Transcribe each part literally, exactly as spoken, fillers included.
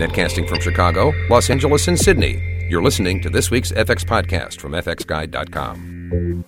Netcasting from Chicago, Los Angeles, and Sydney. You're listening to this week's F X Podcast from F X Guide dot com.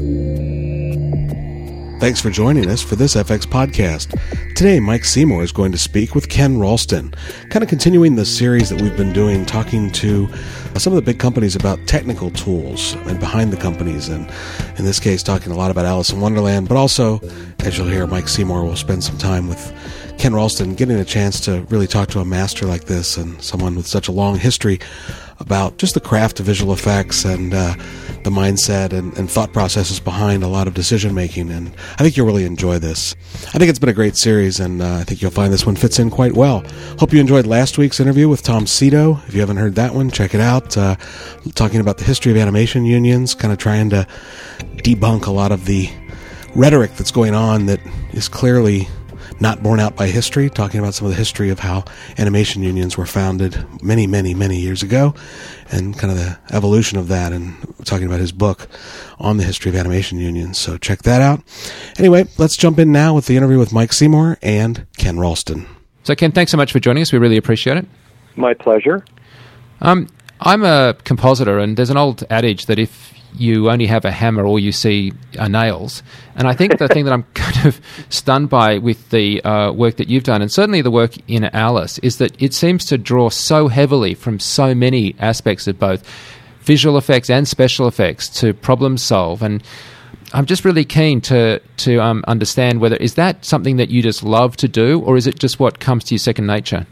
Thanks for joining us for this F X Podcast. Today, Mike Seymour is going to speak with Ken Ralston, kind of continuing the series that we've been doing, talking to some of the big companies about technical tools and behind the companies, and in this case, talking a lot about Alice in Wonderland, but also, as you'll hear, Mike Seymour will spend some time with Ken Ralston, getting a chance to really talk to a master like this and someone with such a long history about just the craft of visual effects and uh, the mindset and, and thought processes behind a lot of decision making. And I think you'll really enjoy this. I think it's been a great series, and uh, I think you'll find this one fits in quite well. Hope you enjoyed last week's interview with Tom Sito. If you haven't heard that one, check it out. Uh, talking about the history of animation unions, kind of trying to debunk a lot of the rhetoric that's going on that is clearly not borne out by history, talking about some of the history of how animation unions were founded many, many, many years ago, and kind of the evolution of that, and talking about his book on the history of animation unions. So check that out. Anyway, let's jump in now with the interview with Mike Seymour and Ken Ralston. So Ken, thanks so much for joining us. We really appreciate it. My pleasure. Um, I'm a compositor, and there's an old adage that if you only have a hammer, all you see are nails. And I think the thing that I'm kind of stunned by with the uh, work that you've done, and certainly the work in Alice, is that it seems to draw so heavily from so many aspects of both visual effects and special effects to problem solve. And I'm just really keen to to um, understand whether, is that something that you just love to do, or is it just what comes to you second nature?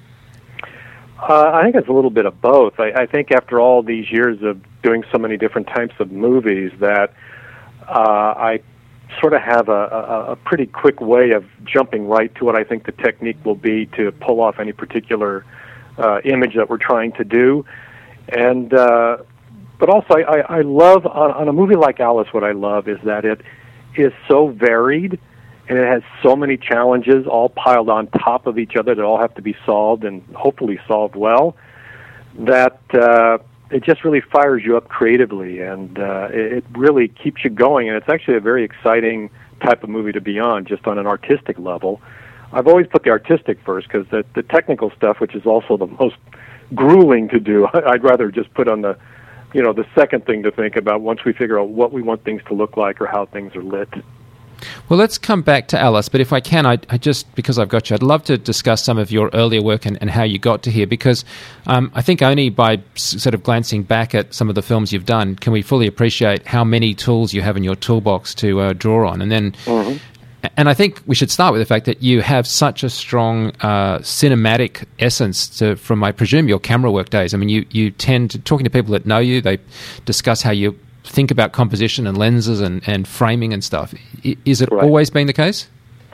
Uh, I think it's a little bit of both. I, I think after all these years of doing so many different types of movies that uh, I sort of have a, a, a pretty quick way of jumping right to what I think the technique will be to pull off any particular uh, image that we're trying to do. And uh, but also I, I, I love, on, on a movie like Alice, what I love is that it is so varied, and it has so many challenges all piled on top of each other that all have to be solved, and hopefully solved well, that uh, it just really fires you up creatively, and uh, it, it really keeps you going. And it's actually a very exciting type of movie to be on, just on an artistic level. I've always put the artistic first, because the, the technical stuff, which is also the most grueling to do, I'd rather just put on the, you know, the second thing to think about once we figure out what we want things to look like or how things are lit. Well, let's come back to Alice, but if I can, I, I just, because I've got you, I'd love to discuss some of your earlier work and, and how you got to here, because um, I think only by s- sort of glancing back at some of the films you've done can we fully appreciate how many tools you have in your toolbox to uh, draw on. And then, mm-hmm. and I think we should start with the fact that you have such a strong uh, cinematic essence to, from, I presume, your camera work days. I mean, you, you tend to, talking to people that know you, they discuss how you think about composition and lenses and, and framing and stuff. I, is it right. always been the case?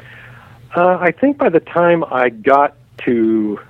Uh, I think by the time I got to,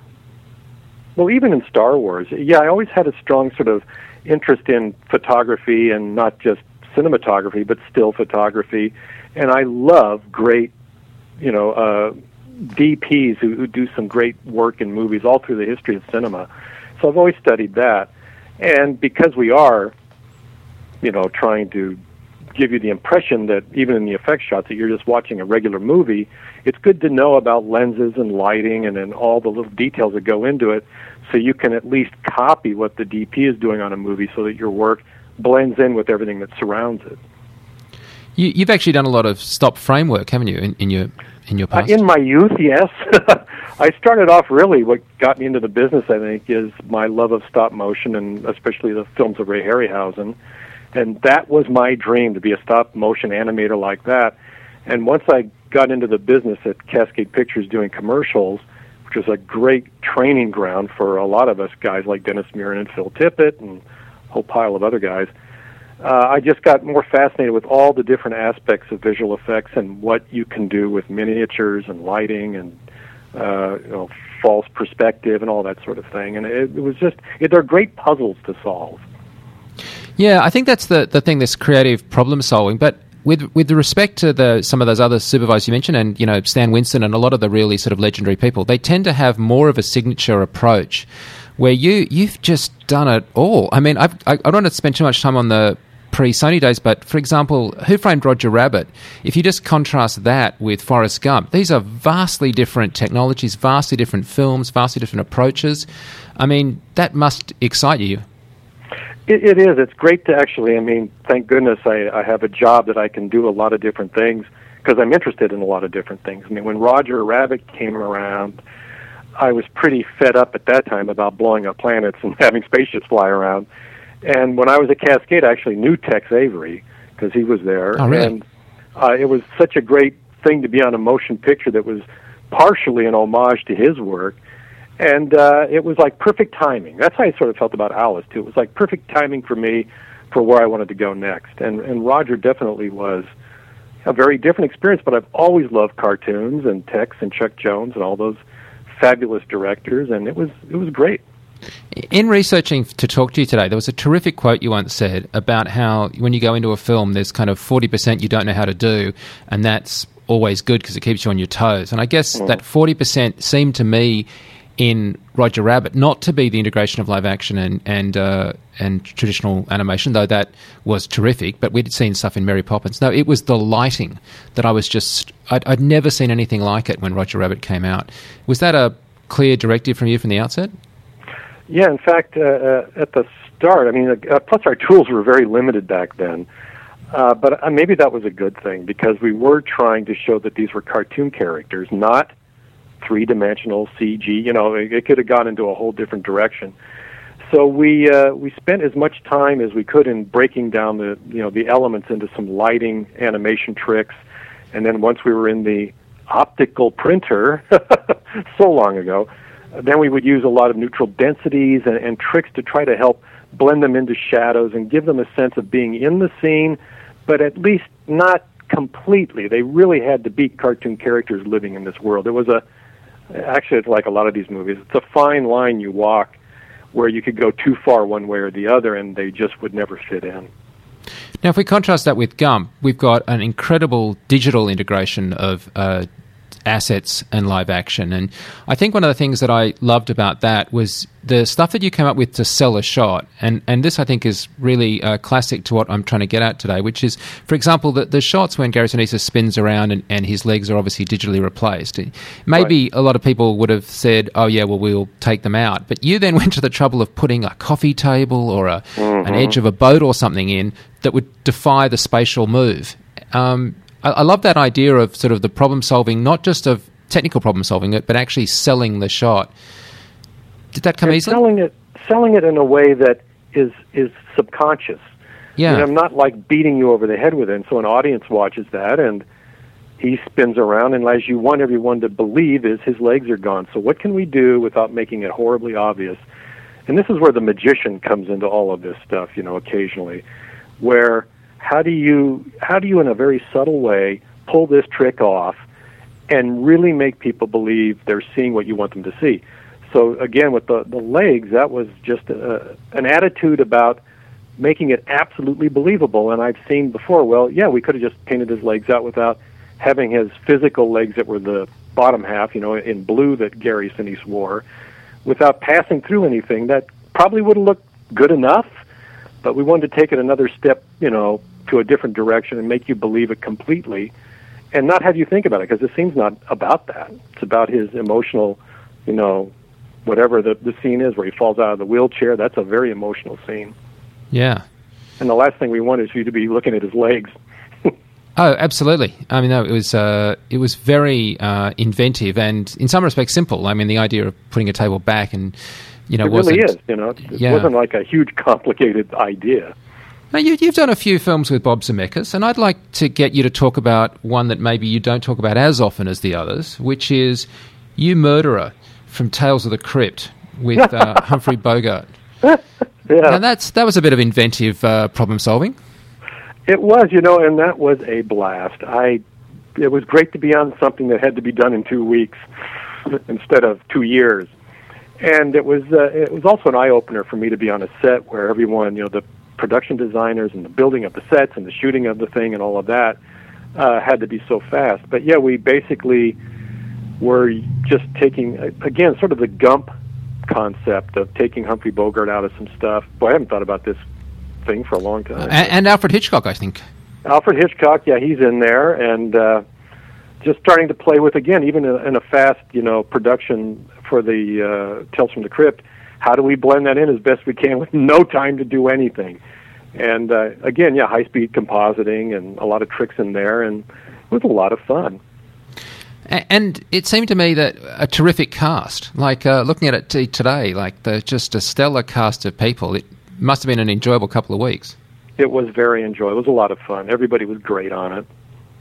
well, even in Star Wars, yeah, I always had a strong sort of interest in photography, and not just cinematography, but still photography. And I love great, you know, uh, D Ps who, who do some great work in movies all through the history of cinema. So I've always studied that. And because we are, you know, trying to give you the impression that even in the effect shots that you're just watching a regular movie, it's good to know about lenses and lighting and then all the little details that go into it, so you can at least copy what the D P is doing on a movie, so that your work blends in with everything that surrounds it. You, you've actually done a lot of stop frame work, haven't you, in, in your in your past? Uh, in my youth, yes. I started off, really, what got me into the business, I think, is my love of stop motion, and especially the films of Ray Harryhausen. And that was my dream, to be a stop-motion animator like that. And once I got into the business at Cascade Pictures doing commercials, which was a great training ground for a lot of us guys like Dennis Muren and Phil Tippett and a whole pile of other guys, uh, I just got more fascinated with all the different aspects of visual effects and what you can do with miniatures and lighting and uh, you know, false perspective and all that sort of thing. And it, it was just, it, they're great puzzles to solve. Yeah, I think that's the, the thing, this creative problem solving. But with with respect to the some of those other supervisors you mentioned, and you know Stan Winston and a lot of the really sort of legendary people, they tend to have more of a signature approach, where you you've just done it all. I mean, I've, I I don't want to spend too much time on the pre-Sony days, but for example, Who Framed Roger Rabbit, if you just contrast that with Forrest Gump, these are vastly different technologies, vastly different films, vastly different approaches. I mean, that must excite you. It, it is. It's great to actually, I mean, thank goodness I, I have a job that I can do a lot of different things because I'm interested in a lot of different things. I mean, when Roger Rabbit came around, I was pretty fed up at that time about blowing up planets and having spaceships fly around. And when I was at Cascade, I actually knew Tex Avery because he was there. Oh, really? And uh, it was such a great thing to be on a motion picture that was partially an homage to his work. And uh, it was like perfect timing. That's how I sort of felt about Alice, too. It was like perfect timing for me for where I wanted to go next. And, and Roger definitely was a very different experience, but I've always loved cartoons and Tex and Chuck Jones and all those fabulous directors, and it was it was great. In researching to talk to you today, there was a terrific quote you once said about how when you go into a film, there's kind of forty percent you don't know how to do, and that's always good because it keeps you on your toes. And I guess mm. that forty percent seemed to me in Roger Rabbit not to be the integration of live action and and uh, and traditional animation, though that was terrific, but we'd seen stuff in Mary Poppins. No, it was the lighting that I was just... I'd, I'd never seen anything like it when Roger Rabbit came out. Was that a clear directive from you from the outset? Yeah, in fact, uh, uh, at the start, I mean, uh, plus our tools were very limited back then, uh, but uh, maybe that was a good thing because we were trying to show that these were cartoon characters, not three-dimensional C G. You know, it, it could have gone into a whole different direction. So we uh, we spent as much time as we could in breaking down the you know the elements into some lighting, animation tricks, and then once we were in the optical printer, so long ago, then we would use a lot of neutral densities and, and tricks to try to help blend them into shadows and give them a sense of being in the scene, but at least not completely. They really had to be cartoon characters living in this world. It was a Actually, it's like a lot of these movies. It's a fine line you walk where you could go too far one way or the other, and they just would never fit in. Now, if we contrast that with Gump, we've got an incredible digital integration of uh, assets and live action. And I think one of the things that I loved about that was the stuff that you came up with to sell a shot. And, and this, I think, is really uh, classic to what I'm trying to get at today, which is, for example, the, the shots when Gary Sinise spins around and, and his legs are obviously digitally replaced. Maybe right. a lot of people would have said, oh, yeah, well, we'll take them out. But you then went to the trouble of putting a coffee table or a, mm-hmm. an edge of a boat or something in that would defy the spatial move. Um, I, I love that idea of sort of the problem solving, not just of technical problem solving it, but actually selling the shot. Did that come and easily? Selling it, selling it in a way that is is subconscious. Yeah, you know, I'm not like beating you over the head with it. And so an audience watches that, and he spins around, and as you want everyone to believe is his legs are gone. So what can we do without making it horribly obvious? And this is where the magician comes into all of this stuff. You know, occasionally, where how do you how do you in a very subtle way pull this trick off and really make people believe they're seeing what you want them to see? So again, with the, the legs, that was just a, an attitude about making it absolutely believable. And I've seen before, well, yeah, we could have just painted his legs out without having his physical legs that were the bottom half, you know, in blue that Gary Sinise wore, without passing through anything. That probably would have looked good enough, but we wanted to take it another step, you know, to a different direction and make you believe it completely and not have you think about it, because the scene's not about that. It's about his emotional, you know, whatever the, the scene is where he falls out of the wheelchair. That's a very emotional scene. Yeah. And the last thing we want is you to be looking at his legs. Oh, absolutely. I mean, no, it was uh, it was very uh, inventive and, in some respects, simple. I mean, the idea of putting a table back and, you know, it wasn't... really is, you know. It yeah. wasn't like a huge, complicated idea. Now, you, you've done a few films with Bob Zemeckis, and I'd like to get you to talk about one that maybe you don't talk about as often as the others, which is You Murderer from Tales of the Crypt with uh, Humphrey Bogart. Yeah. Now, that's, that was a bit of inventive uh, problem solving. It was, you know, and that was a blast. I, it was great to be on something that had to be done in two weeks instead of two years. And it was uh, it was also an eye-opener for me to be on a set where everyone, you know, the production designers and the building of the sets and the shooting of the thing and all of that uh, had to be so fast. But, yeah, we basically were just taking, again, sort of the Gump concept of taking Humphrey Bogart out of some stuff. Boy, I haven't thought about this thing for a long time. And, and Alfred Hitchcock, I think. Alfred Hitchcock, yeah, he's in there, and uh, just starting to play with, again, even in a, in a fast, you know, production for the uh, Tales from the Crypt, how do we blend that in as best we can with no time to do anything? And, uh, again, yeah, high-speed compositing and a lot of tricks in there, and it was a lot of fun. And it seemed to me that a terrific cast, like uh, looking at it t- today, like the, just a stellar cast of people. It must have been an enjoyable couple of weeks. It was very enjoyable. It was a lot of fun. Everybody was great on it.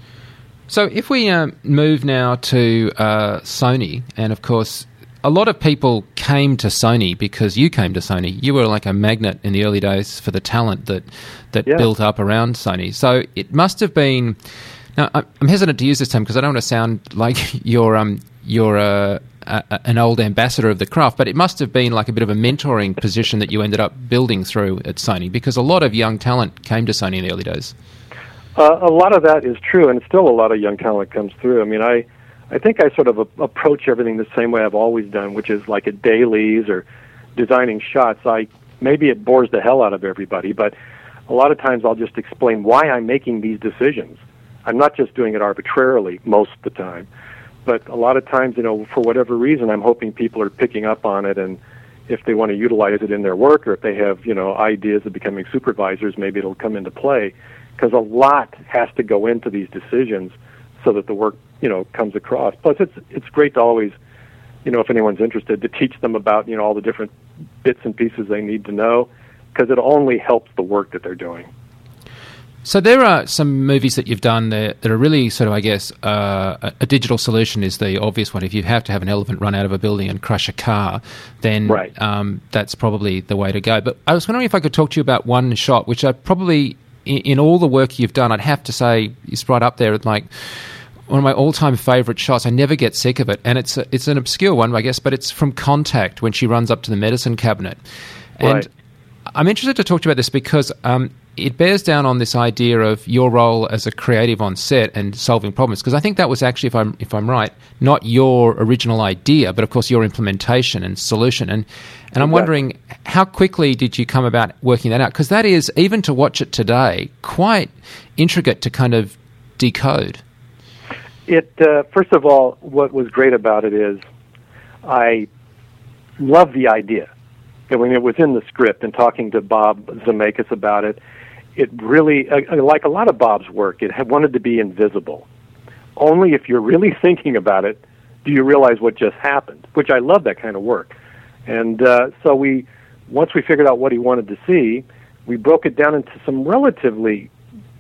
So if we um, move now to uh, Sony, and of course, a lot of people came to Sony because you came to Sony. You were like a magnet in the early days for the talent that, that yeah. built up around Sony. So it must have been... Now, I'm hesitant to use this term because I don't want to sound like you're um you're a, a, an old ambassador of the craft, but it must have been like a bit of a mentoring position that you ended up building through at Sony, because a lot of young talent came to Sony in the early days. Uh, a lot of that is true, and still a lot of young talent comes through. I mean, I, I think I sort of a, approach everything the same way I've always done, which is like at dailies or designing shots. I maybe it bores the hell out of everybody, but a lot of times I'll just explain why I'm making these decisions. I'm not just doing it arbitrarily most of the time, but a lot of times, you know, for whatever reason, I'm hoping people are picking up on it, and if they want to utilize it in their work, or if they have, you know, ideas of becoming supervisors, maybe it'll come into play, because a lot has to go into these decisions so that the work, you know, comes across. Plus, it's it's great to always, you know, if anyone's interested, to teach them about, you know, all the different bits and pieces they need to know, because it only helps the work that they're doing. So there are some movies that you've done that, that are really sort of, I guess, uh, a, a digital solution is the obvious one. If you have to have an elephant run out of a building and crush a car, then right. um, that's probably the way to go. But I was wondering if I could talk to you about one shot, which I probably, in, in all the work you've done, I'd have to say is right up there with like one of my all-time favourite shots. I never get sick of it. And it's a, it's an obscure one, I guess, but it's from Contact, when she runs up to the medicine cabinet. And right. I'm interested to talk to you about this because... Um, it bears down on this idea of your role as a creative on set and solving problems, because I think that was actually, if I'm if I'm right, not your original idea, but of course your implementation and solution. And and I'm wondering, how quickly did you come about working that out? Because that is, even to watch it today, quite intricate to kind of decode. It uh, first of all, what was great about it is I love the idea. And when it was in the script and talking to Bob Zemeckis about it, it really, uh, like a lot of Bob's work, it had wanted to be invisible. Only if you're really thinking about it do you realize what just happened, which I love that kind of work. And uh, so we, once we figured out what he wanted to see, we broke it down into some relatively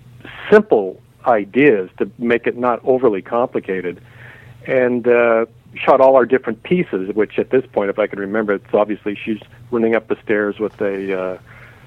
simple ideas to make it not overly complicated, and uh, shot all our different pieces, which at this point, if I can remember, it's obviously she's running up the stairs with a... Uh,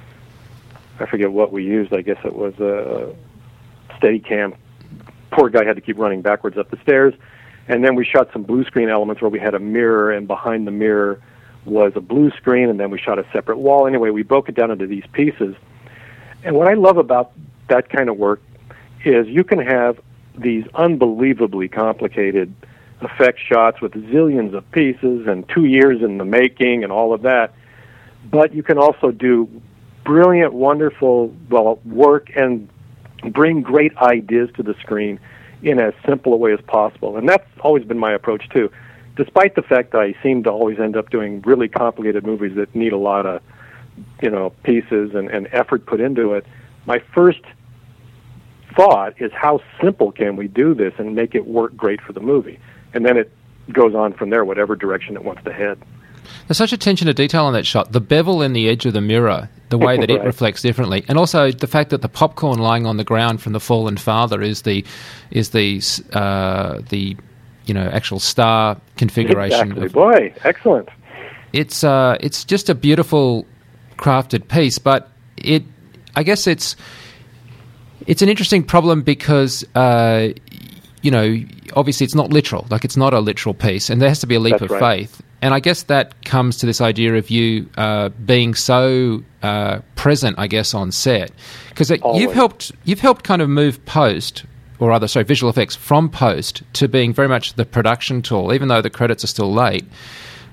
I forget what we used. I guess it was a Steadicam. Poor guy had to keep running backwards up the stairs. And then we shot some blue screen elements where we had a mirror, and behind the mirror was a blue screen, and then we shot a separate wall. Anyway, we broke it down into these pieces. And what I love about that kind of work is you can have these unbelievably complicated effect shots with zillions of pieces and two years in the making and all of that. But you can also do brilliant, wonderful, well, work and bring great ideas to the screen in as simple a way as possible. And that's always been my approach, too. Despite the fact that I seem to always end up doing really complicated movies that need a lot of, you know, pieces and, and effort put into it, my first thought is how simple can we do this and make it work great for the movie? And then it goes on from there, whatever direction it wants to head. There's such attention to detail on that shot. The bevel in the edge of the mirror, the way that right. it reflects differently, and also the fact that the popcorn lying on the ground from the fallen father is the is the uh, the you know actual star configuration. Exactly. Of, Boy, excellent. It's uh, it's just a beautiful crafted piece, but it I guess it's it's an interesting problem because. Uh, you know, obviously it's not literal, like it's not a literal piece, and there has to be a leap That's of right. faith. And I guess that comes to this idea of you uh, being so uh, present, I guess, on set. Because you've helped you've helped kind of move post, or rather, sorry, visual effects from post to being very much the production tool, even though the credits are still late.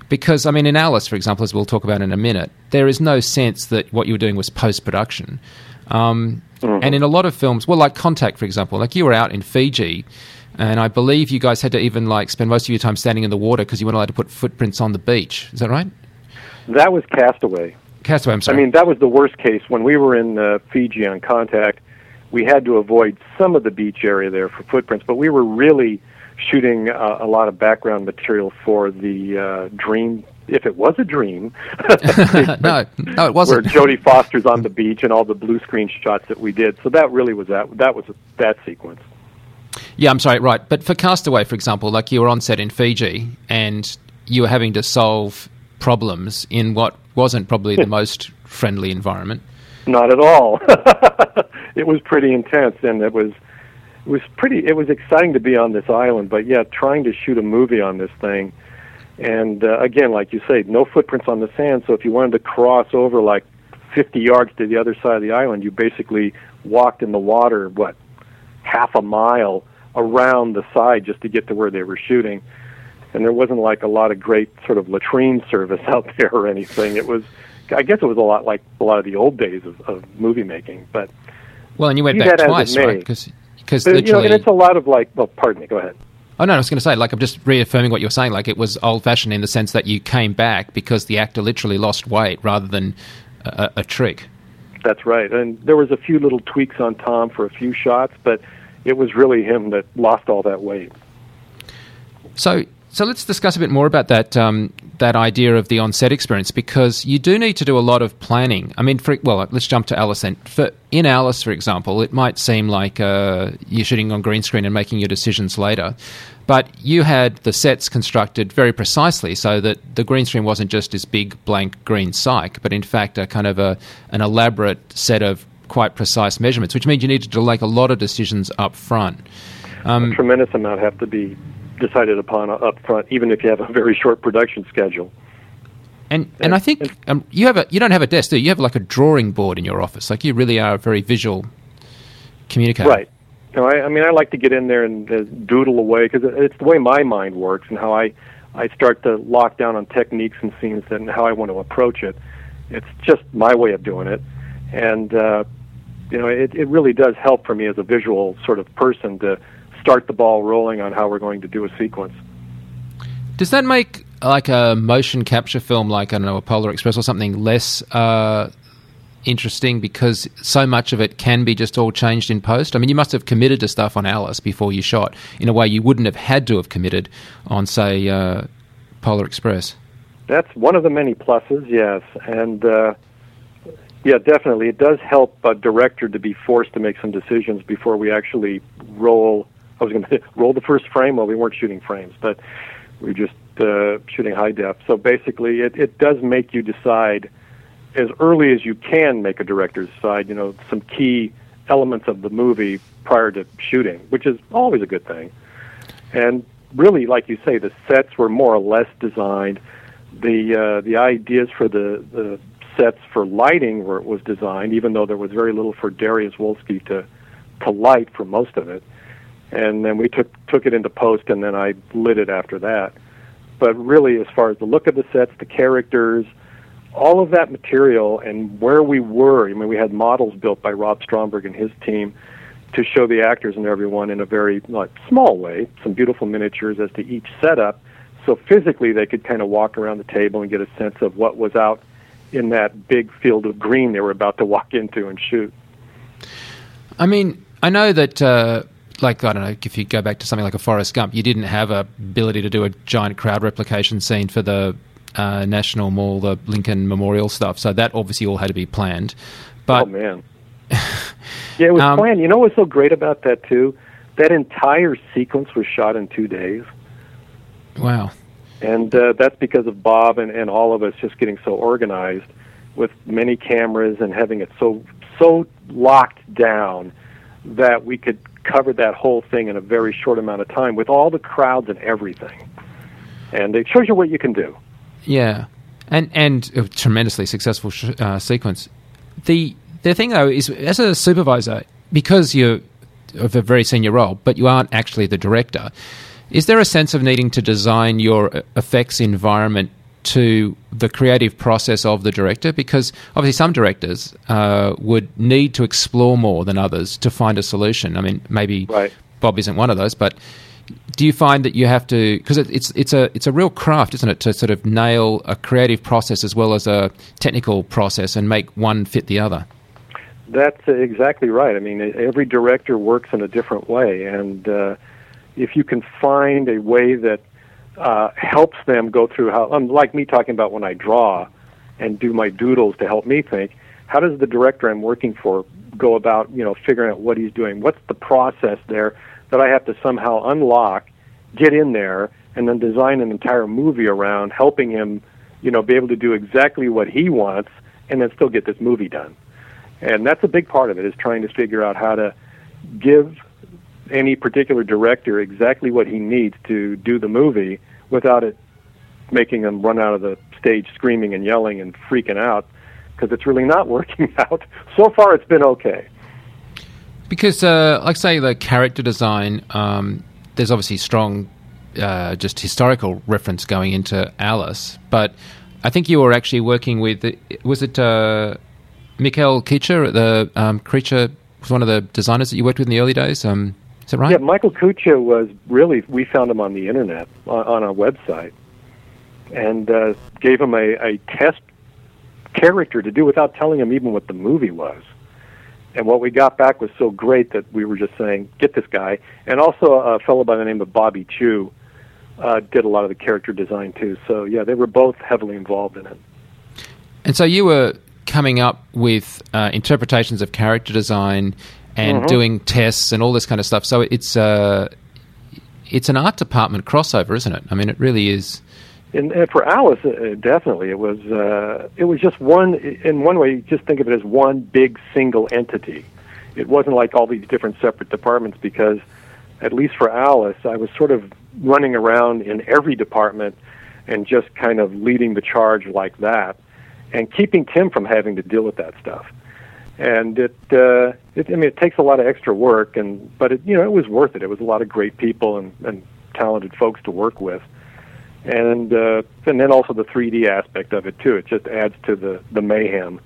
Because, I mean, in Alice, for example, as we'll talk about in a minute, there is no sense that what you were doing was post-production. Um, mm-hmm. And in a lot of films, well, like Contact, for example, like you were out in Fiji, and I believe you guys had to even like spend most of your time standing in the water because you weren't allowed to put footprints on the beach. Is that right? That was Castaway. Castaway, I'm sorry. I mean, that was the worst case. When we were in uh, Fiji on Contact, we had to avoid some of the beach area there for footprints, but we were really shooting uh, a lot of background material for the uh, Dream, if it was a dream. no, no, it wasn't. Where Jodie Foster's on the beach and all the blue screen shots that we did. So that really was that. That was that sequence. Yeah, I'm sorry, right. But for Castaway, for example, like you were on set in Fiji and you were having to solve problems in what wasn't probably the most friendly environment. Not at all. It was pretty intense, and it was it was pretty. It was exciting to be on this island, but yeah, trying to shoot a movie on this thing, and uh, again, like you say, no footprints on the sand. So if you wanted to cross over like fifty yards to the other side of the island, you basically walked in the water, what, half a mile around the side just to get to where they were shooting. And there wasn't like a lot of great sort of latrine service out there or anything. It was, I guess it was a lot like a lot of the old days of, of movie making. But well, and you went back twice, right? Because because literally, you know, and it's a lot of like, well, pardon me, go ahead. Oh, no, I was going to say, like, I'm just reaffirming what you were saying. Like, it was old-fashioned in the sense that you came back because the actor literally lost weight rather than a, a trick. That's right. And there was a few little tweaks on Tom for a few shots, but it was really him that lost all that weight. So so let's discuss a bit more about that um, that idea of the on-set experience, because you do need to do a lot of planning. I mean, for, well, let's jump to Alice then. For, in Alice, for example, it might seem like uh, you're shooting on green screen and making your decisions later, but you had the sets constructed very precisely so that the green screen wasn't just this big blank green cyc, but in fact a kind of a, an elaborate set of quite precise measurements, which means you needed to make a lot of decisions up front. Um, a tremendous amount have to be decided upon up front, even if you have a very short production schedule. And and, and I think and, um, you have a you don't have a desk, do you? You have like a drawing board in your office. Like you really are a very visual communicator. Right. No, I, I mean, I like to get in there and uh, doodle away because it's the way my mind works and how I, I start to lock down on techniques and scenes and how I want to approach it. It's just my way of doing it. And, uh, you know, it, it really does help for me as a visual sort of person to start the ball rolling on how we're going to do a sequence. Does that make like a motion capture film like, I don't know, a Polar Express or something less uh, interesting because so much of it can be just all changed in post? I mean, you must have committed to stuff on Alice before you shot in a way you wouldn't have had to have committed on, say, uh, Polar Express. That's one of the many pluses, yes. And, uh, yeah, definitely. It does help a director to be forced to make some decisions before we actually roll. I was going to roll the first frame. Well, we weren't shooting frames, but we were just uh, shooting high def. So basically, it, it does make you decide as early as you can make a director decide, you know, some key elements of the movie prior to shooting, which is always a good thing. And really, like you say, the sets were more or less designed. The uh, the ideas for the, the sets for lighting were was designed, even though there was very little for Darius Wolski to to light for most of it. And then we took took it into post, and then I lit it after that. But really, as far as the look of the sets, the characters, all of that material, and where we were, I mean, we had models built by Rob Stromberg and his team to show the actors and everyone in a very like small way, some beautiful miniatures as to each setup, so physically they could kind of walk around the table and get a sense of what was out in that big field of green they were about to walk into and shoot. I mean, I know that... Uh Like, I don't know, if you go back to something like a Forrest Gump, you didn't have a ability to do a giant crowd replication scene for the uh, National Mall, the Lincoln Memorial stuff, so that obviously all had to be planned. But, oh, man. Yeah, it was um, planned. You know what's so great about that, too? That entire sequence was shot in two days. Wow. And uh, that's because of Bob and, and all of us just getting so organized with many cameras and having it so so locked down that we could cover that whole thing in a very short amount of time with all the crowds and everything. And it shows you what you can do. Yeah. And and a tremendously successful sh- uh, sequence. The the thing, though, is as a supervisor, because you're of a very senior role, but you aren't actually the director, is there a sense of needing to design your effects environment to the creative process of the director? Because obviously some directors uh, would need to explore more than others to find a solution. I mean, maybe right. Bob isn't one of those, but do you find that you have to, because it, it's it's a it's a real craft, isn't it, to sort of nail a creative process as well as a technical process and make one fit the other? That's exactly right. I mean, every director works in a different way, and uh, if you can find a way that uh, helps them go through how, um, like me talking about when I draw and do my doodles to help me think, how does the director I'm working for go about, you know, figuring out what he's doing? What's the process there that I have to somehow unlock, get in there, and then design an entire movie around helping him, you know, be able to do exactly what he wants and then still get this movie done. And that's a big part of it, is trying to figure out how to give any particular director exactly what he needs to do the movie without it making him run out of the stage screaming and yelling and freaking out, because it's really not working out. So far, it's been okay. Because, uh, like, say, the character design, um, there's obviously strong, uh, just historical reference going into Alice, but I think you were actually working with, was it uh, Michael Kucha, the um, Creature, was one of the designers that you worked with in the early days? Um, is that right? Yeah, Michael Kucha was really, we found him on the internet, on, on our website, and uh, gave him a, a test character to do without telling him even what the movie was. And what we got back was so great that we were just saying, get this guy. And also a fellow by the name of Bobby Chu uh, did a lot of the character design too. So, yeah, they were both heavily involved in it. And so you were coming up with uh, interpretations of character design and mm-hmm. doing tests and all this kind of stuff. So it's uh, it's an art department crossover, isn't it? I mean, it really is. And, and for Alice, uh, definitely, it was uh, it was just one. In one way, just think of it as one big single entity. It wasn't like all these different separate departments, because, at least for Alice, I was sort of running around in every department and just kind of leading the charge like that, and keeping Tim from having to deal with that stuff. And it, uh, it I mean, it takes a lot of extra work, and but it, you know, it was worth it. It was a lot of great people and, and talented folks to work with. And uh, and then also the three D aspect of it, too. It just adds to the, the mayhem.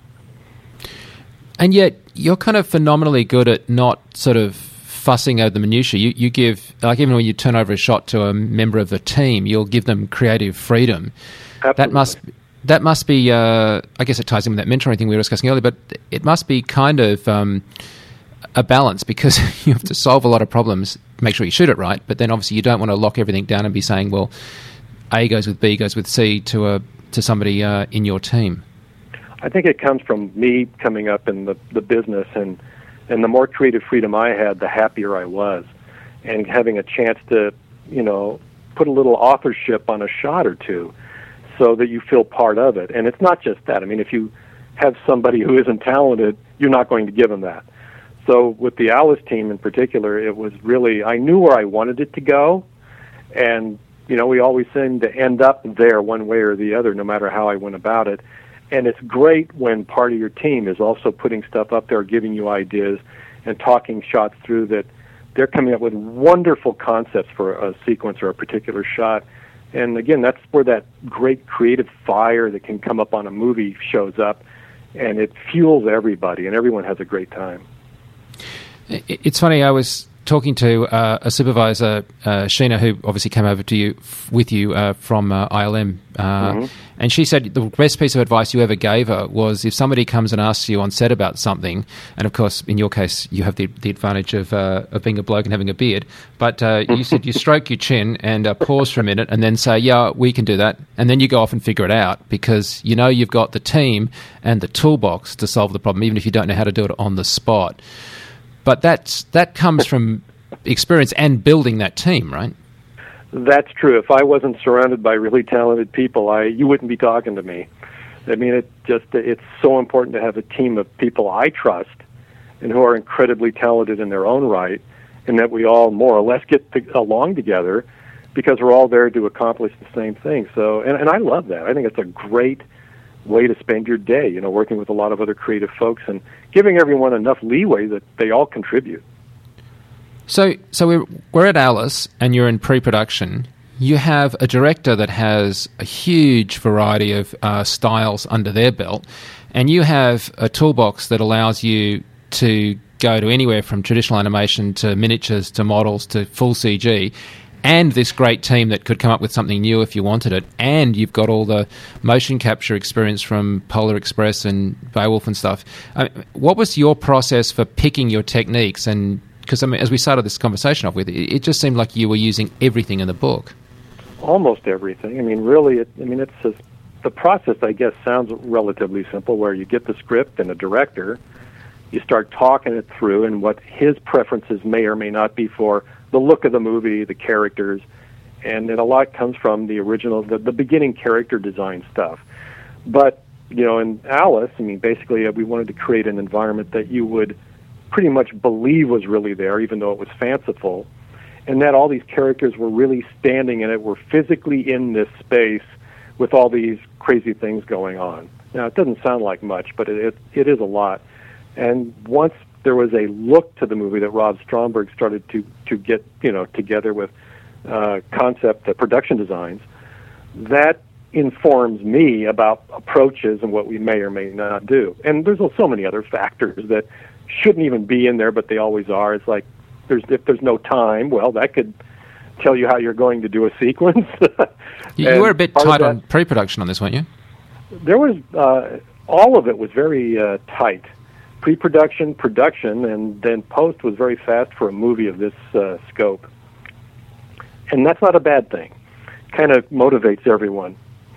And yet, you're kind of phenomenally good at not sort of fussing over the minutiae. You, you give, like even when you turn over a shot to a member of the team, you'll give them creative freedom. Absolutely. That must, that must be, uh, I guess it ties in with that mentoring thing we were discussing earlier, but it must be kind of um, a balance, because you have to solve a lot of problems, make sure you shoot it right, but then obviously you don't want to lock everything down and be saying, well, A goes with B goes with C to a to somebody uh, in your team. I think it comes from me coming up in the, the business, and, and the more creative freedom I had, the happier I was. And having a chance to, you know, put a little authorship on a shot or two so that you feel part of it. And it's not just that. I mean, if you have somebody who isn't talented, you're not going to give them that. So with the Alice team in particular, it was really, I knew where I wanted it to go, and you know, we always seem to end up there one way or the other, no matter how I went about it. And it's great when part of your team is also putting stuff up there, giving you ideas, and talking shots through, that they're coming up with wonderful concepts for a sequence or a particular shot. And again, that's where that great creative fire that can come up on a movie shows up, and it fuels everybody, and everyone has a great time. It's funny, I was talking to uh, a supervisor, uh, Sheena, who obviously came over to you with you uh, from uh, I L M, uh, mm-hmm. and she said the best piece of advice you ever gave her was, if somebody comes and asks you on set about something, and of course in your case you have the, the advantage of uh, of being a bloke and having a beard, but uh, you said you stroke your chin and uh, pause for a minute and then say, yeah, we can do that, and then you go off and figure it out, because you know you've got the team and the toolbox to solve the problem, even if you don't know how to do it on the spot. But that's, that comes from experience and building that team, right? That's true. If I wasn't surrounded by really talented people, I you wouldn't be talking to me. I mean, it just it's so important to have a team of people I trust and who are incredibly talented in their own right, and that we all more or less get to, along together, because we're all there to accomplish the same thing. So, and, and I love that. I think it's a great way to spend your day, you know, working with a lot of other creative folks and giving everyone enough leeway that they all contribute. So, so we're we're at Alice, and you're in pre-production. you have a director that has a huge variety of uh, styles under their belt, and you have a toolbox that allows you to go to anywhere from traditional animation to miniatures to models to full C G, and this great team that could come up with something new if you wanted it, and you've got all the motion capture experience from Polar Express and Beowulf and stuff. I mean, what was your process for picking your techniques? And because I mean, as we started this conversation off with, it, it just seemed like you were using everything in the book. Almost everything. I mean, really, it, I mean, it's a, the process, I guess, sounds relatively simple, where you get the script and a director, you start talking it through, and what his preferences may or may not be for the look of the movie, the characters, and then a lot comes from the original, the, the beginning character design stuff. But, you know, in Alice, I mean, basically we wanted to create an environment that you would pretty much believe was really there, even though it was fanciful, and that all these characters were really standing in it, were physically in this space with all these crazy things going on. Now, it doesn't sound like much, but it it, it is a lot. And once there was a look to the movie that Rob Stromberg started to, to get, you know, together with uh, concept uh, production designs, that informs me about approaches and what we may or may not do. And there's so many other factors that shouldn't even be in there, but they always are. It's like, there's if there's no time, well, that could tell you how you're going to do a sequence. you, you were a bit tight that, on pre-production on this, weren't you? There was, uh, all of it was very uh, tight. Pre-production, production, and then post was very fast for a movie of this uh, scope. And that's not a bad thing. Kind of motivates everyone.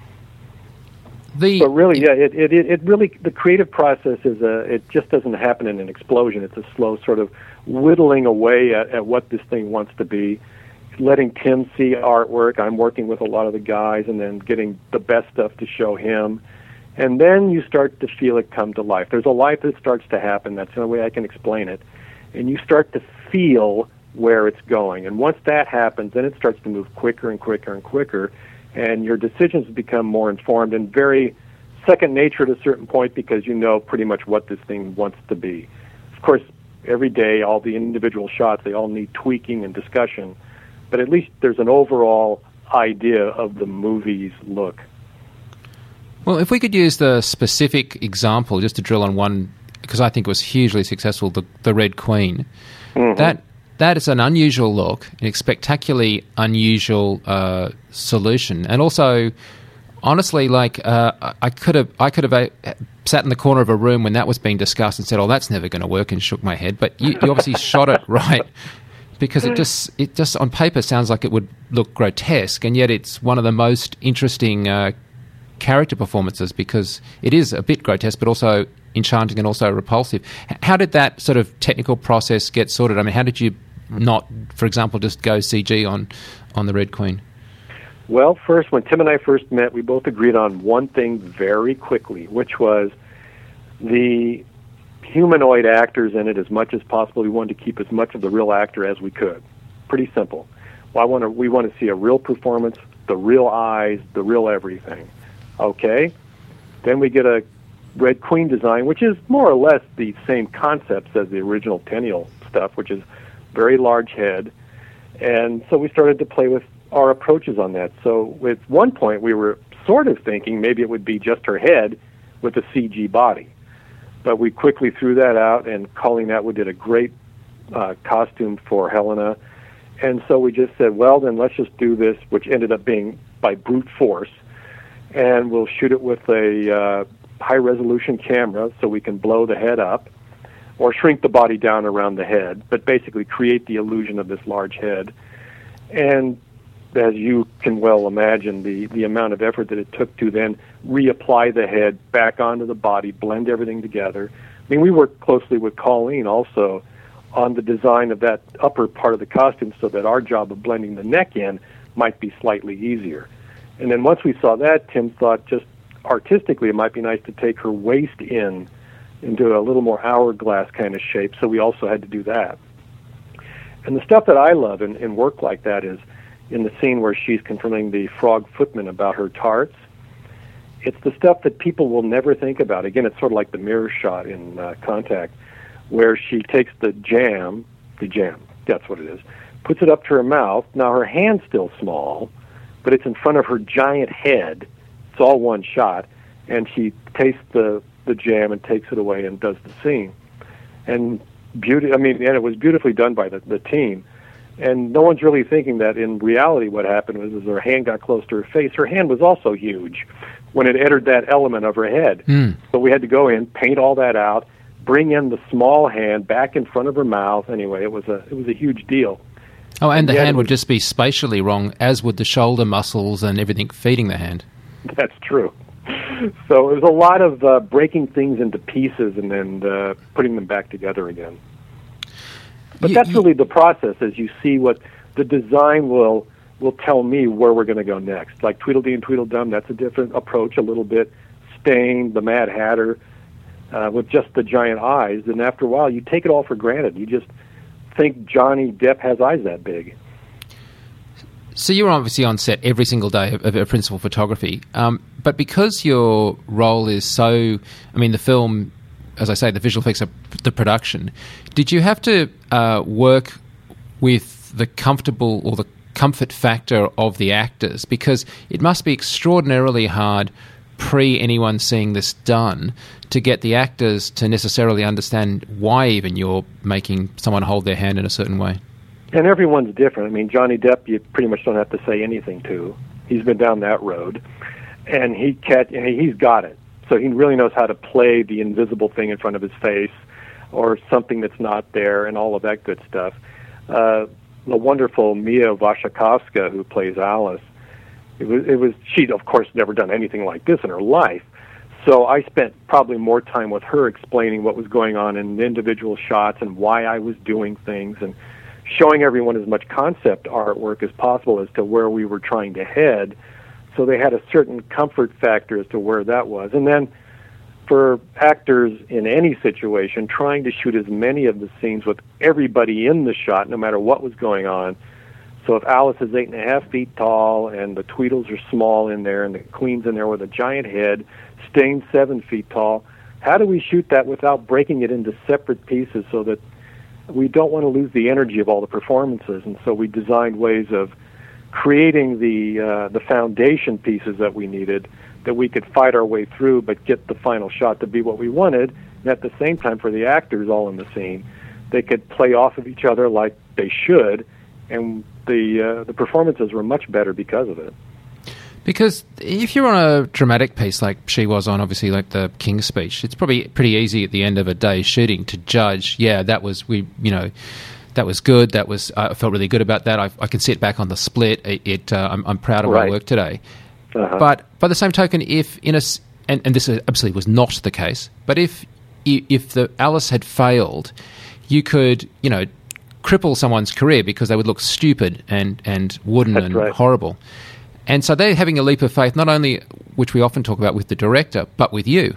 The, but really, yeah, it, it, it really, the creative process is a, it just doesn't happen in an explosion. It's a slow sort of whittling away at, at what this thing wants to be, letting Tim see artwork. I'm working with a lot of the guys and then getting the best stuff to show him. And then you start to feel it come to life. There's a life that starts to happen. That's the only way I can explain it. And you start to feel where it's going. And once that happens, then it starts to move quicker and quicker and quicker. And your decisions become more informed and very second nature at a certain point because you know pretty much what this thing wants to be. Of course, every day, all the individual shots, they all need tweaking and discussion. But at least there's an overall idea of the movie's look. Well, if we could use the specific example, just to drill on one, because I think it was hugely successful, the, the Red Queen. Mm-hmm. That that is an unusual look, a spectacularly unusual uh, solution, and also, honestly, like uh, I could have I could have uh, sat in the corner of a room when that was being discussed and said, "Oh, that's never going to work," and shook my head. But you, you obviously shot it right. Because it just, it just on paper sounds like it would look grotesque, and yet it's one of the most interesting uh, character performances because it is a bit grotesque, but also enchanting and also repulsive. How did that sort of technical process get sorted? I mean, how did you not, for example, just go C G on, on the Red Queen? Well, first, when Tim and I first met, we both agreed on one thing very quickly, which was the humanoid actors in it as much as possible. We wanted to keep as much of the real actor as we could. Pretty simple. Well, I want to, we want to see a real performance, the real eyes, the real everything. Okay. Then we get a Red Queen design, which is more or less the same concepts as the original Tenniel stuff, which is very large head. And so we started to play with our approaches on that. So at one point we were sort of thinking maybe it would be just her head with a C G body. But we quickly threw that out, and Colleen Atwood did a great uh, costume for Helena. And so we just said, well, then let's just do this, which ended up being by brute force. And we'll shoot it with a uh, high-resolution camera so we can blow the head up or shrink the body down around the head, but basically create the illusion of this large head. And as you can well imagine, the, the amount of effort that it took to then reapply the head back onto the body, blend everything together. I mean, we worked closely with Colleen also on the design of that upper part of the costume so that our job of blending the neck in might be slightly easier. And then once we saw that, Tim thought just artistically it might be nice to take her waist in into a little more hourglass kind of shape, so we also had to do that. And the stuff that I love in, in work like that is in the scene where she's confronting the frog footman about her tarts. It's the stuff that people will never think about. Again, it's sort of like the mirror shot in uh, Contact, where she takes the jam, the jam, that's what it is, puts it up to her mouth. Now, her hand's still small, but it's in front of her giant head. It's all one shot, and she tastes the, the jam and takes it away and does the scene. And beauty, I mean, and it was beautifully done by the, the team. And no one's really thinking that in reality what happened was as her hand got close to her face, her hand was also huge when it entered that element of her head. Mm. So we had to go in, paint all that out, bring in the small hand back in front of her mouth. Anyway, it was a it was a huge deal. Oh, and, and the hand was, would just be spatially wrong, as would the shoulder muscles and everything feeding the hand. That's true. So it was a lot of uh, breaking things into pieces and then uh, putting them back together again. But You- that's you- really the process, as you see what the design will will tell me where we're going to go next. Like Tweedledee and Tweedledum, that's a different approach a little bit. Stain, the Mad Hatter, uh, with just the giant eyes. And after a while, you take it all for granted. You just think Johnny Depp has eyes that big. So you're obviously on set every single day of, of principal photography, um, but because your role is so, I mean, the film, as I say, the visual effects are the production, did you have to uh, work with the comfortable or the comfort factor of the actors? Because it must be extraordinarily hard pre anyone seeing this done to get the actors to necessarily understand why even you're making someone hold their hand in a certain way. And everyone's different. I mean, Johnny Depp, you pretty much don't have to say anything to. He's been down that road, and he catch, and he's got it. So he really knows how to play the invisible thing in front of his face, or something that's not there, and all of that good stuff. Uh, the wonderful Mia Wasikowska, who plays Alice, it was, it was she'd of course never done anything like this in her life. So I spent probably more time with her explaining what was going on in individual shots and why I was doing things, and showing everyone as much concept artwork as possible as to where we were trying to head, so they had a certain comfort factor as to where that was. And then for actors in any situation, trying to shoot as many of the scenes with everybody in the shot, no matter what was going on. So if Alice is eight and a half feet tall, and the Tweedles are small in there, and the Queen's in there with a giant head, Stain's seven feet tall, how do we shoot that without breaking it into separate pieces so that we don't want to lose the energy of all the performances? And so we designed ways of creating the uh, the foundation pieces that we needed, that we could fight our way through, but get the final shot to be what we wanted. And at the same time, for the actors all in the scene, they could play off of each other like they should, and the uh, the performances were much better because of it. Because if you're on a dramatic piece like she was on, obviously, like the King's Speech, it's probably pretty easy at the end of a day's shooting to judge, yeah, that was, we, you know, that was good, that was, I felt really good about that, I, I can sit back on the split, it, it uh, I'm, I'm proud of Right. my work today. Uh-huh. But by the same token, if in a, s- and, and this absolutely was not the case, but if, if the Alice had failed, you could, you know, cripple someone's career because they would look stupid and, and wooden That's and right. horrible. And so they're having a leap of faith, not only, which we often talk about with the director, but with you.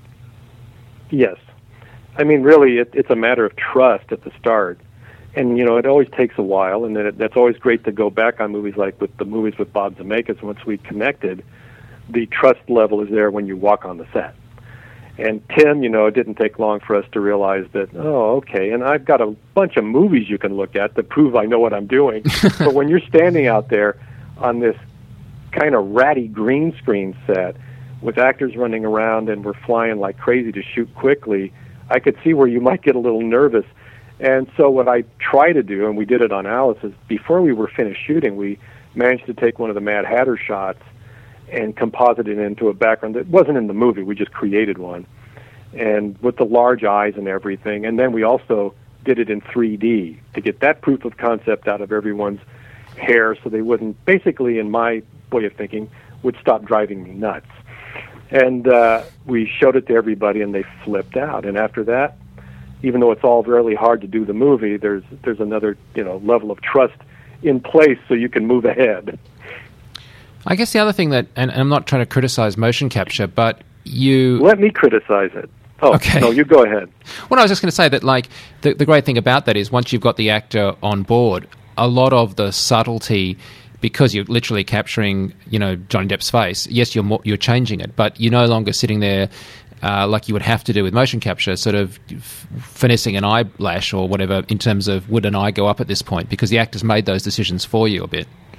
Yes. I mean, really, it, it's a matter of trust at the start. And, you know, it always takes a while, and it, that's always great to go back on movies like with the movies with Bob Zemeckis. Once we connected, the trust level is there when you walk on the set. And Tim, you know, it didn't take long for us to realize that, oh, okay, and I've got a bunch of movies you can look at to prove I know what I'm doing. But when you're standing out there on this kind of ratty green screen set with actors running around and we're flying like crazy to shoot quickly, I could see where you might get a little nervous. And so what I try to do, and we did it on Alice, is before we were finished shooting, we managed to take one of the Mad Hatter shots and composite it into a background that wasn't in the movie. We just created one, and with the large eyes and everything. And then we also did it in three D to get that proof of concept out of everyone's hair so they wouldn't, basically, in my way of thinking, would stop driving me nuts. And uh, we showed it to everybody, and they flipped out. And after that, even though it's all really hard to do the movie, there's there's another, you know, level of trust in place so you can move ahead. I guess the other thing that, and I'm not trying to criticize motion capture, but you... Let me criticize it. Oh, Okay. no, you go ahead. Well, I was just going to say that, like, the, the great thing about that is once you've got the actor on board, a lot of the subtlety, because you're literally capturing, you know, Johnny Depp's face, yes, you're more, you're changing it, but you're no longer sitting there uh, like you would have to do with motion capture, sort of f- finessing an eyelash or whatever in terms of would an eye go up at this point, because the actor's made those decisions for you a bit.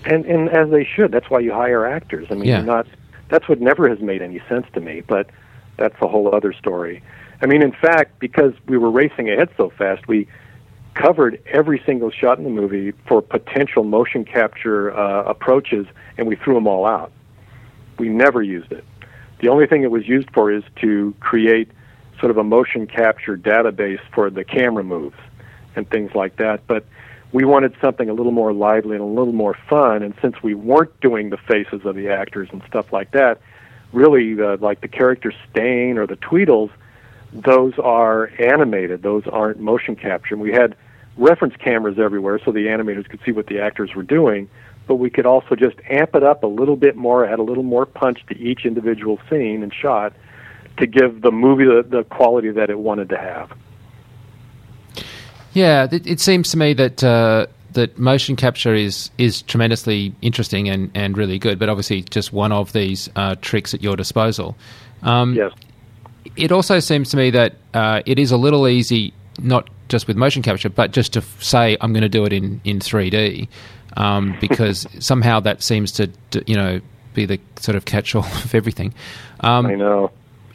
And and as they should. That's why you hire actors. I mean, yeah. you're not. That's what never has made any sense to me. But that's a whole other story. I mean, in fact, because we were racing ahead so fast, we covered every single shot in the movie for potential motion capture uh, approaches, and we threw them all out. We never used it. The only thing it was used for is to create sort of a motion capture database for the camera moves and things like that. But we wanted something a little more lively and a little more fun, and since we weren't doing the faces of the actors and stuff like that, really, uh, like the character Stain or the Tweedles, those are animated. Those aren't motion capture. And we had reference cameras everywhere so the animators could see what the actors were doing, but we could also just amp it up a little bit more, add a little more punch to each individual scene and shot to give the movie the, the quality that it wanted to have. Yeah, it, it seems to me that uh, that motion capture is is tremendously interesting and, and really good, but obviously just one of these uh, tricks at your disposal. Um, yes. It also seems to me that uh, it is a little easy, not just with motion capture, but just to f- say I'm going to do it in, in three D, um, because somehow that seems to, to, you know, be the sort of catch-all of everything. Um, I know.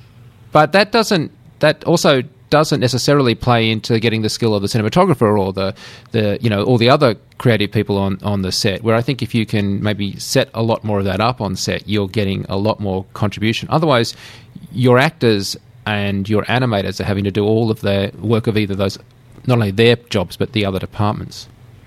But that doesn't, that also doesn't necessarily play into getting the skill of the cinematographer or the, the you know, all the other creative people on, on the set, where I think if you can maybe set a lot more of that up on set, you're getting a lot more contribution. Otherwise, your actors and your animators are having to do all of the work of either those, not only their jobs, but the other departments.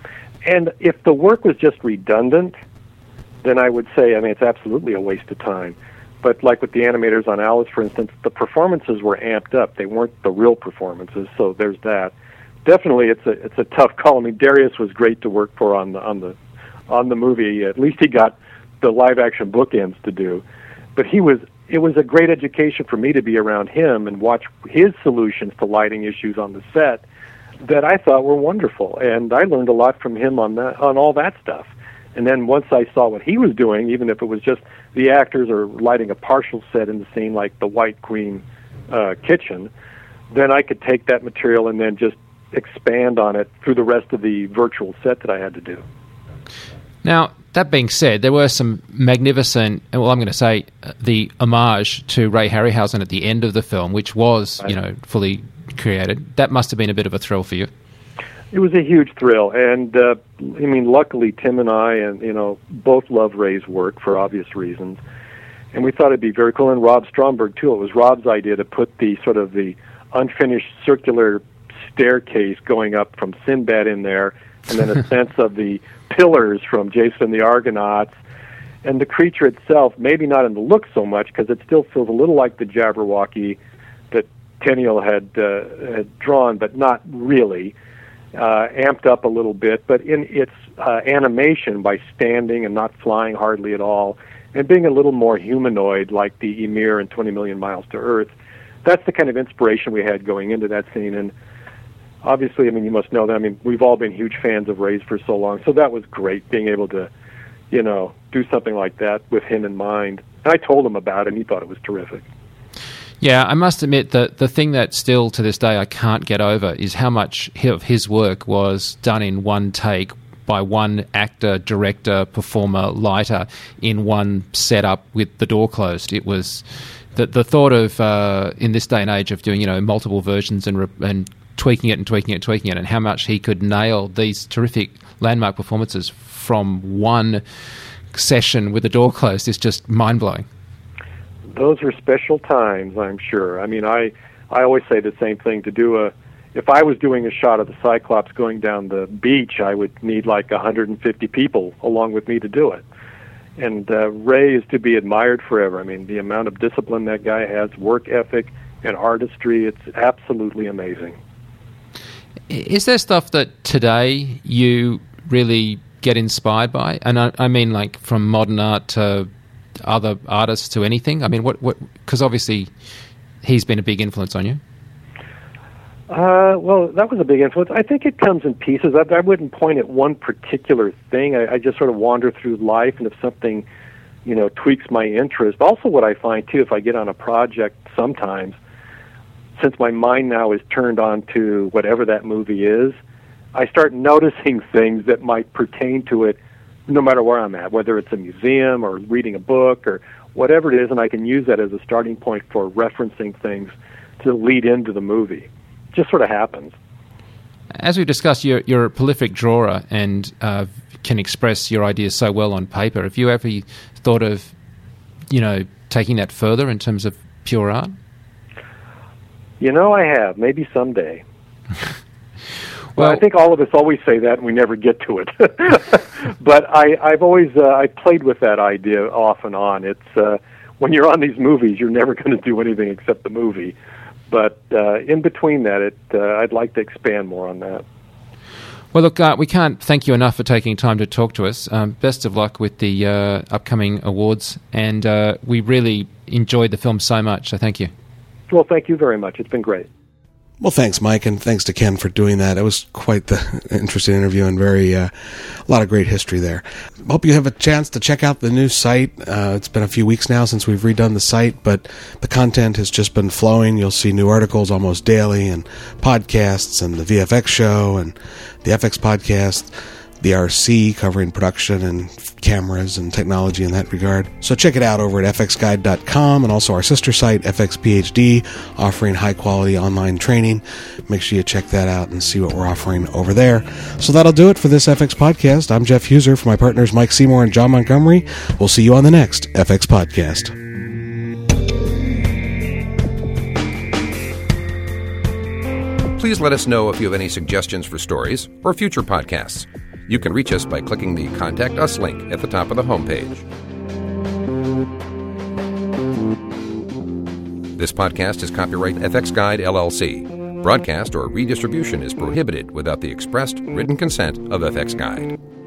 And if the work was just redundant, then I would say, I mean, it's absolutely a waste of time. But like with the animators on Alice, for instance, the performances were amped up. They weren't the real performances, so there's that. Definitely, it's a it's a tough call. I mean, Darius was great to work for on the on the on the movie. At least he got the live action bookends to do. But he was it was a great education for me to be around him and watch his solutions to lighting issues on the set that I thought were wonderful. And I learned a lot from him on that on all that stuff. And then once I saw what he was doing, even if it was just the actors or lighting a partial set in the scene like the White Queen uh, kitchen, then I could take that material and then just expand on it through the rest of the virtual set that I had to do. Now, that being said, there were some magnificent, well, I'm going to say uh, the homage to Ray Harryhausen at the end of the film, which was, you know, fully created. That must have been a bit of a thrill for you. It was a huge thrill, and uh, I mean, luckily Tim and I, and you know, both love Ray's work for obvious reasons, and we thought it'd be very cool. And Rob Stromberg too. It was Rob's idea to put the sort of the unfinished circular staircase going up from Sinbad in there, and then a sense of the pillars from Jason and the Argonauts, and the creature itself. Maybe not in the look so much, because it still feels a little like the Jabberwocky that Tenniel had uh, had drawn, but not really. Uh, amped up a little bit, but in its uh, animation by standing and not flying hardly at all, and being a little more humanoid like the Ymir in twenty million Miles to Earth. That's the kind of inspiration we had going into that scene, and obviously, I mean, you must know that, I mean, we've all been huge fans of Ray's for so long, so that was great, being able to, you know, do something like that with him in mind. And I told him about it, and he thought it was terrific. Yeah, I must admit that the thing that still to this day I can't get over is how much of his work was done in one take by one actor, director, performer, lighter in one setup with the door closed. It was the the thought of uh, in this day and age of doing, you know, multiple versions and re- and tweaking it and tweaking it, tweaking it, and how much he could nail these terrific landmark performances from one session with the door closed is just mind blowing. Those are special times, I'm sure. I mean, I I always say the same thing. To do a, if I was doing a shot of the Cyclops going down the beach, I would need like one hundred fifty people along with me to do it. And uh, Ray is to be admired forever. I mean, the amount of discipline that guy has, work ethic and artistry, it's absolutely amazing. Is there stuff that today you really get inspired by? And I, I mean, like from modern art to other artists to anything? I mean, what? What? Because obviously, he's been a big influence on you. Uh, well, that was a big influence. I think it comes in pieces. I, I wouldn't point at one particular thing. I, I just sort of wander through life, and if something, you know, tweaks my interest. Also, what I find too, if I get on a project, sometimes, since my mind now is turned on to whatever that movie is, I start noticing things that might pertain to it no matter where I'm at, whether it's a museum or reading a book or whatever it is, and I can use that as a starting point for referencing things to lead into the movie. It just sort of happens. As we discussed, you're, you're a prolific drawer and uh, can express your ideas so well on paper. Have you ever thought of, you know, taking that further in terms of pure art? You know, I have. Maybe someday. Well, well, I think all of us always say that, and we never get to it. But I, I've always uh, I played with that idea off and on. It's uh, when you're on these movies, you're never going to do anything except the movie. But uh, in between that, it uh, I'd like to expand more on that. Well, look, uh, we can't thank you enough for taking time to talk to us. Um, best of luck with the uh, upcoming awards, and uh, we really enjoyed the film so much, so thank you. Well, thank you very much. It's been great. Well, thanks, Mike, and thanks to Ken for doing that. It was quite the interesting interview and very uh, a lot of great history there. Hope you have a chance to check out the new site. Uh, it's been a few weeks now since we've redone the site, but the content has just been flowing. You'll see new articles almost daily, and podcasts, and the V F X show, and the F X podcast, the R C covering production and cameras and technology in that regard. So check it out over at f x guide dot com, and also our sister site, F X P H D, offering high-quality online training. Make sure you check that out and see what we're offering over there. So that'll do it for this F X podcast. I'm Jeff Huser for my partners Mike Seymour and John Montgomery. We'll see you on the next F X podcast. Please let us know if you have any suggestions for stories or future podcasts. You can reach us by clicking the Contact Us link at the top of the homepage. This podcast is copyright F X Guide, L L C. Broadcast or redistribution is prohibited without the expressed written consent of F X Guide.